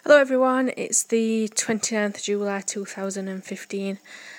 Hello everyone, it's the 29th of July 2015.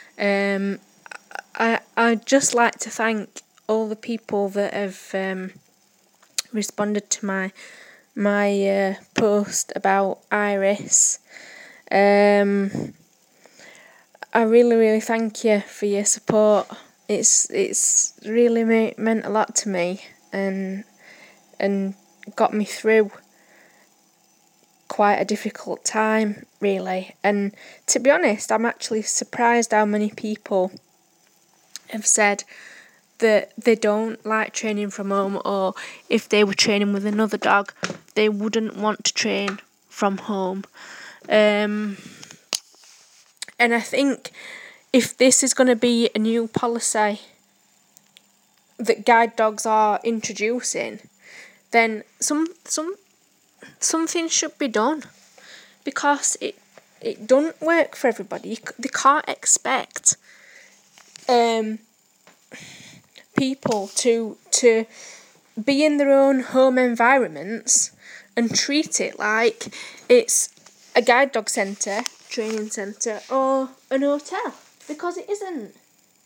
I'd just like to thank all the people that have responded to my post about Iris. I really thank you for your support. It's really meant a lot to me and got me through quite a difficult time, really. And to be honest, I'm actually surprised how many people have said that they don't like training from home, or if they were training with another dog, they wouldn't want to train from home. And I think if this is going to be a new policy that guide dogs are introducing, then something should be done, because it don't work for everybody. They can't expect people to be in their own home environments and treat it like it's a guide dog centre, training centre, or an hotel, because it isn't.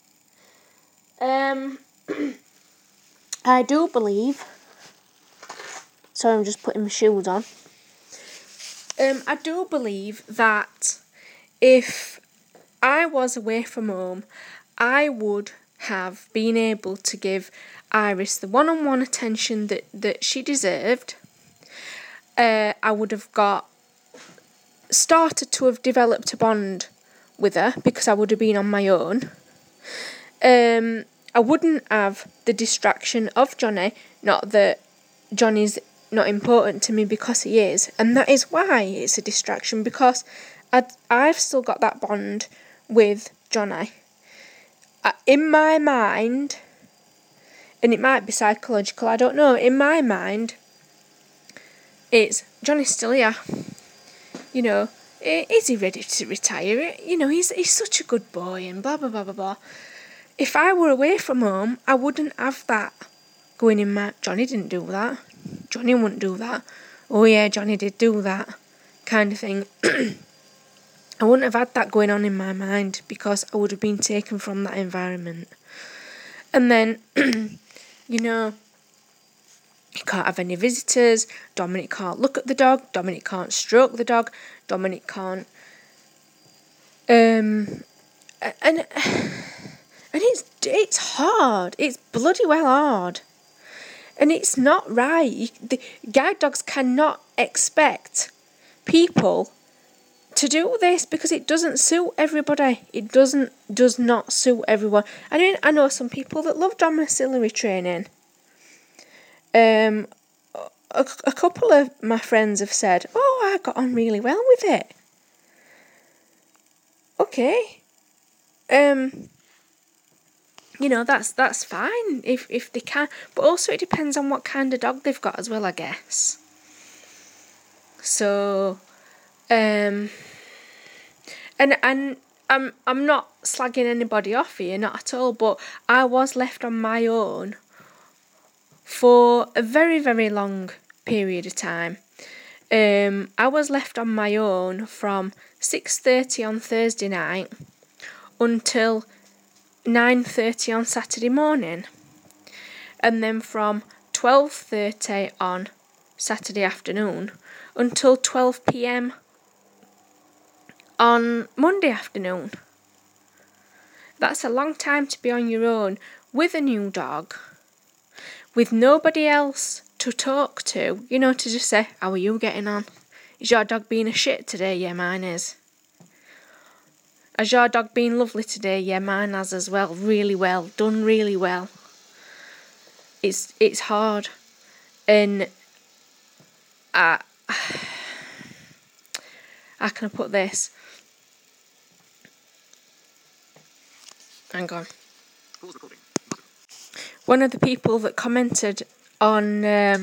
I do believe. Sorry, I'm just putting my shoes on. I do believe that if I was away from home, I would have been able to give Iris the one-on-one attention that she deserved. I would have started to have developed a bond with her, because I would have been on my own. I wouldn't have the distraction of Johnny, not that Johnny's not important to me, because he is, and that is why it's a distraction, because I've still got that bond with Johnny. In my mind, and it might be psychological, I don't know, in my mind, it's Johnny's still here. You know, is he ready to retire? You know, he's such a good boy and blah, blah, blah, blah, blah. If I were away from home, I wouldn't have that going in my... Johnny didn't do that. Johnny wouldn't do that. Oh yeah, Johnny did do that, kind of thing. I wouldn't have had that going on in my mind, because I would have been taken from that environment. And then, you know, he can't have any visitors. Dominic can't look at the dog. Dominic can't stroke the dog. Dominic can't... And it's hard. It's bloody well hard. And it's not right. The guide dogs cannot expect people to do this, because it doesn't suit everybody. It does not suit everyone. I mean, I know some people that love domiciliary training. A couple of my friends have said, "Oh, I got on really well with it." Okay. You know, that's fine if they can, but also it depends on what kind of dog they've got as well, I guess. So, and I'm not slagging anybody off here, not at all, but I was left on my own for a very long period of time. I was left on my own from 6:30 on Thursday night until 9:30 on Saturday morning, and then from 12:30 on Saturday afternoon until 12 p.m. on Monday afternoon. That's a long time to be on your own with a new dog, with nobody else to talk to, you know, to just say, "How are you getting on? Is your dog being a shit today?" "Yeah, mine is." "Has your dog been lovely today?" "Yeah, mine has as well. Really well. Done really well." It's hard. And how can I put this? Hang on. One of the people that commented on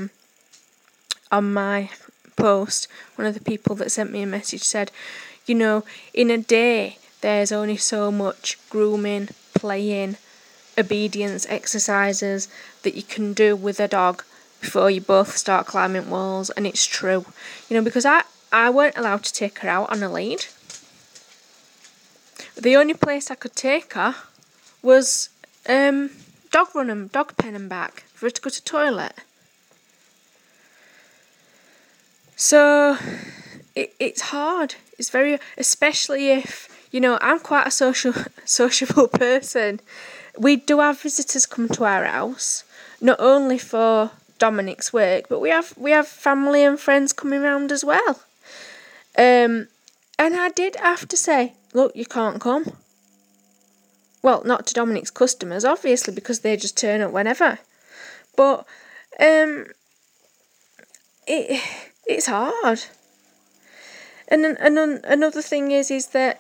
my post, one of the people that sent me a message said, you know, in a day there's only so much grooming, playing, obedience exercises that you can do with a dog before you both start climbing walls. And it's true, you know, because I I weren't allowed to take her out on a lead. The only place I could take her was dog run and dog pen and back for her to go to the toilet. So it's hard. It's very, especially if, you know, I'm quite a sociable person. We do have visitors come to our house, not only for Dominic's work, but we have family and friends coming round as well. And I did have to say, look, you can't come. Well, not to Dominic's customers, obviously, because they just turn up whenever. But it's hard. And then another thing is that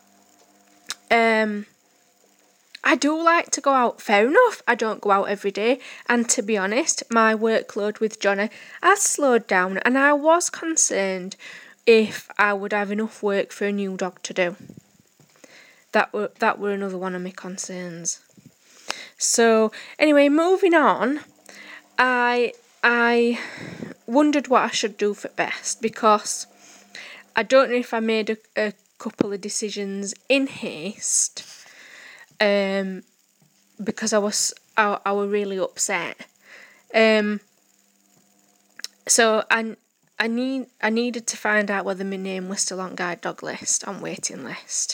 I do like to go out. Fair enough, I don't go out every day. And to be honest, my workload with Johnny has slowed down, and I was concerned if I would have enough work for a new dog to do. That were another one of my concerns. So anyway, moving on, I wondered what I should do for best, because I don't know if I made a couple of decisions in haste, because I was really upset. So I needed to find out whether my name was still on guide dog list, on waiting list.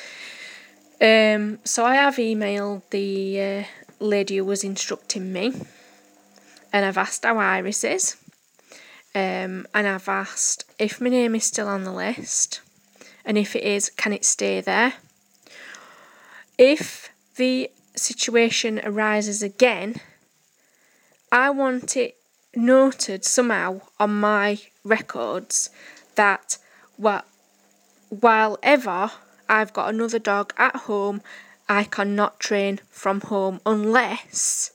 So I have emailed the lady who was instructing me, and I've asked how Iris is, and I've asked if my name is still on the list, and if it is, can it stay there? If the situation arises again, I want it noted somehow on my records that while ever I've got another dog at home, I cannot train from home unless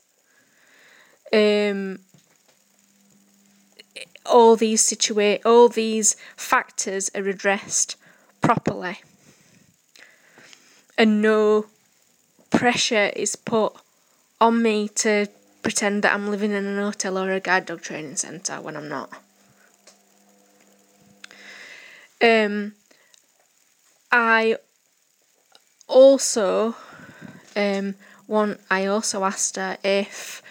all these factors are addressed properly, and no pressure is put on me to pretend that I'm living in an hotel or a guide dog training centre when I'm not. I also asked her if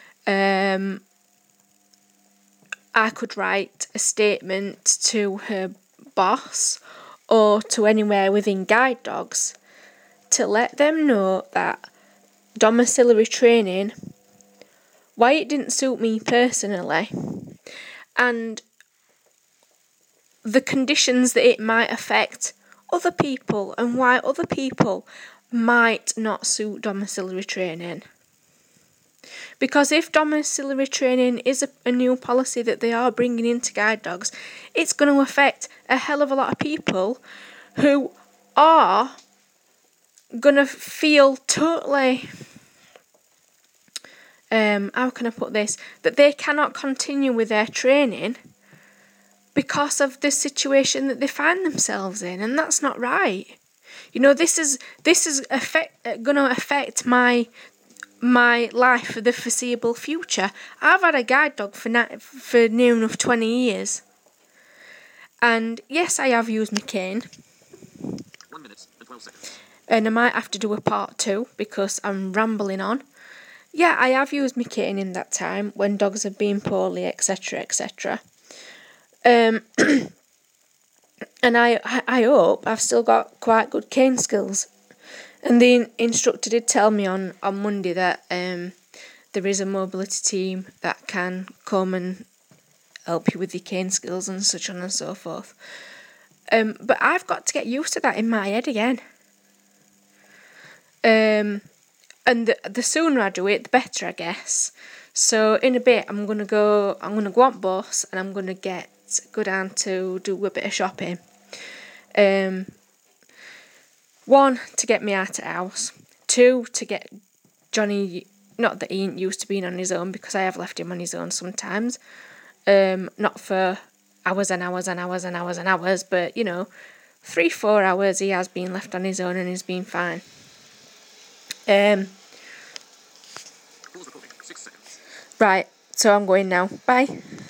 I could write a statement to her boss or to anywhere within guide dogs to let them know that domiciliary training, why it didn't suit me personally, and the conditions that it might affect other people, and why other people might not suit domiciliary training. Because if domiciliary training is a new policy that they are bringing into guide dogs, it's going to affect a hell of a lot of people who are going to feel totally, how can I put this, that they cannot continue with their training because of the situation that they find themselves in, and that's not right. You know, this is going to affect my life for the foreseeable future. I've had a guide dog for near enough 20 years. And yes, I have used my cane. 1 minute and 12 seconds. And I might have to do a part 2 because I'm rambling on. Yeah, I have used my cane in that time when dogs have been poorly, etc., etc. And I hope I've still got quite good cane skills. And the instructor did tell me on Monday that there is a mobility team that can come and help you with your cane skills and such on and so forth. But I've got to get used to that in my head again. And the sooner I do it, the better, I guess. So in a bit, I'm gonna go on bus, and I'm gonna go down to do a bit of shopping. 1, to get me out of house. 2, to get Johnny, not that he ain't used to being on his own, because I have left him on his own sometimes. Not for hours and hours and hours and hours and hours, but 3-4 hours he has been left on his own and he's been fine. Pause recording. 6 seconds. Right, so I'm going now. Bye.